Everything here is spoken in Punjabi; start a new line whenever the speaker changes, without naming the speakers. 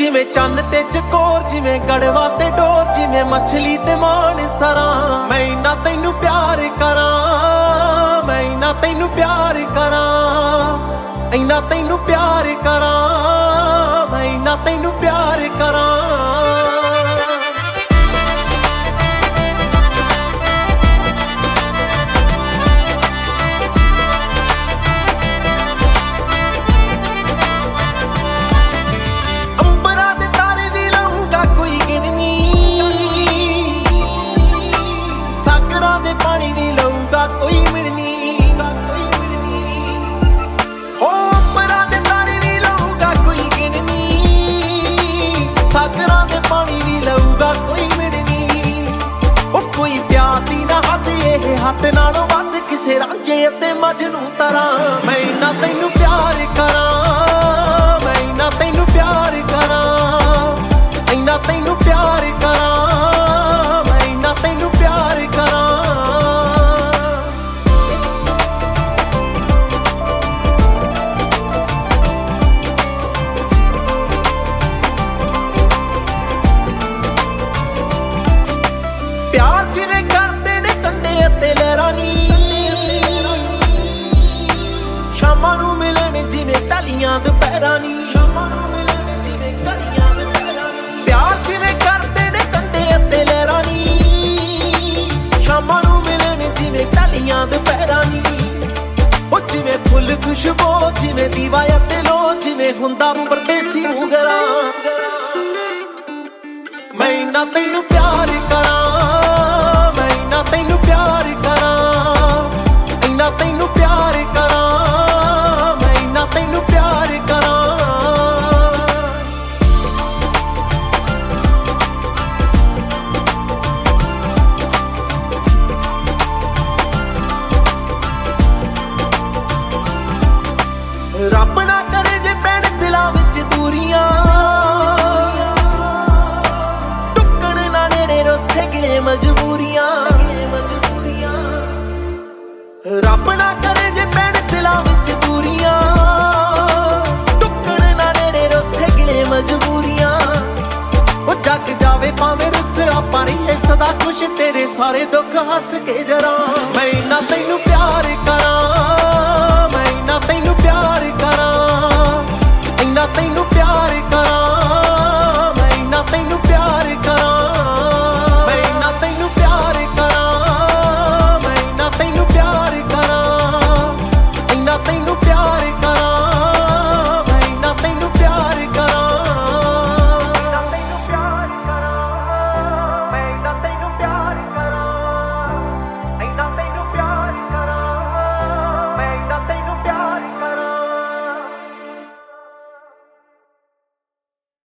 ਜਿਵੇਂ ਚੰਨ ਤੇ ਚਕੋਰ, ਜਿਵੇਂ ਗੜਵਾ ਤੇ ਡੋਰ, ਜਿਵੇਂ ਮੱਛਲੀ ਤੇ ਮਾਨ ਸਰਾਂ। ਮੈਂ ਇੰਨਾ ਤੈਨੂੰ ਪਿਆਰ ਕਰਾਂ, ਮੈਂ ਇੰਨਾ ਤੈਨੂੰ ਪਿਆਰ ਕਰਾਂ, ਇੰਨਾ ਤੈਨੂੰ ਪਿਆਰ ਕਰਾਂ, ਮੈਂ ਇੰਨਾ ਤੈਨੂੰ ਪਿਆਰ ਕਰਾਂ। ਪਾਣੀ ਵੀ ਲਊਗਾ ਕੋਈ ਮਿਲਣੀ, ਉਹ ਪਰਾਂ ਦੇ ਤਾਰੇ ਵੀ ਲਊਗਾ ਕੋਈ ਗਿਣਨੀ, ਸਾਗਰਾਂ ਦੇ ਪਾਣੀ ਵੀ ਲਊਗਾ ਕੋਈ ਮਿਲਣੀ। ਉਹ ਕੋਈ ਪਿਆਰ ਦੀ ਨਾ ਹੱਦ, ਇਹ ਹੱਥ ਨਾਲੋਂ ਵੱਧ ਕਿਸੇ ਰਾਂਝੇ ਅਤੇ ਮਜਨੂੰ ਤਰ੍ਹਾਂ। ਮੈਂ ਇੰਨਾ ਤੈਨੂੰ ਪਿਆਰ ਕਰਾਂ, ਮੈਂ ਇੰਨਾ ਤੈਨੂੰ ਪਿਆਰ ਕਰਾਂ, ਇੰਨਾ ਤੈਨੂੰ ਪਿਆਰ ਕਰਾਂ, ਮੈਂ ਇੰਨਾ ਤੈਨੂੰ ਪਿਆਰ ਕਰਾਂ। ਪਿਆਰ ਜਿਵੇਂ ਕਰਦੇ ਨੇ ਕੰਢੇ ਅਤੇ ਲਹਿਰਾਂ ਨੀ, ਸ਼ਾਮਾਂ ਨੂੰ ਮਿਲਣ ਜਿਵੇਂ ਟਾਹਲੀਆਂ ਦੁਪਹਿਰਾਂ ਨੀ। ਪਿਆਰ ਜਿਵੇਂ ਕਰਦੇ ਨੇ ਕੰਢੇ ਅਤੇ ਲਹਿਰਾਂ ਨੀ, ਸ਼ਾਮਾਂ ਨੂੰ ਮਿਲਣ ਜਿਵੇਂ ਟਾਹਲੀਆਂ ਦੁਪਹਿਰਾਂ ਨੀ। ਉਹ ਜਿਵੇਂ ਫੁੱਲ ਖੁਸ਼ਬੂ, ਜਿਵੇਂ ਦੀਵਾ ਅਤੇ ਲੋ, ਜਿਵੇਂ ਹੁੰਦਾ ਪਰਦੇਸੀ ਨੂੰ ਗਰਾ। ਮੈਂ ਇੰਨਾ ਤੈਨੂੰ ਪਿਆਰ ਕਰਾਂ, ਮੈਂ ਇੰਨਾ ਤੈਨੂੰ ਪਿਆਰ ਕਰਾਂ, ਇੰਨਾ ਤੈਨੂੰ ਪਿਆਰ ਕਰਾਂ, ਮੈਂ ਇੰਨਾ ਤੈਨੂੰ ਪਿਆਰ ਕਰਾਂ। ਰੱਬ ਨਾ ਕਰੇ ਜੇ ਪੈਣ ਦਿਲਾਂ ਵਿੱਚ ਦੂਰੀਆਂ, ਟੁੱਕਣ ਨਾ ਨੇੜੇ ਰੋਸੇ ਗਿਲੇ ਮਜਬੂਰੀਆਂ। ਰੱਬ ਨਾ ਕਰੇ ਜੇ ਪੈਣ ਦਿਲਾਂ ਵਿੱਚ ਦੂਰੀਆਂ, ਟੁੱਕਣ ਨਾ ਨੇੜੇ ਰੋਸੇ ਗਿਲੇ ਮਜਬੂਰੀਆਂ। ਉਹ ਜੱਗ ਜਾਵੇ ਭਾਵੇਂ ਰੁੱਸ, ਆਪਾਂ ਰਹੀਏ ਸਦਾ ਖੁਸ਼, ਤੇਰੇ ਸਾਰੇ ਦੁੱਖ ਹੱਸ ਕੇ ਜਰਾ। ਮੈਂ ਇੰਨਾ ਤੈਨੂੰ ਪਿਆਰ ਕਰਾਂ, ਮੈਂ ਇੰਨਾ ਤੈਨੂੰ ਪਿਆਰ ਕਰਾਂ, ਇੰਨਾ ਤੈਨੂੰ ਪਿਆਰ ਕਰਾਂ, ਮੈਂ ਇੰਨਾ ਤੈਨੂੰ ਪਿਆਰ ਕਰਾਂ, ਮੈਂ ਇੰਨਾ ਤੈਨੂੰ ਪਿਆਰ ਕਰਾਂ, ਮੈਂ ਇੰਨਾ ਤੈਨੂੰ ਪਿਆਰ ਕਰਾਂ, ਇੰਨਾ ਤੈਨੂੰ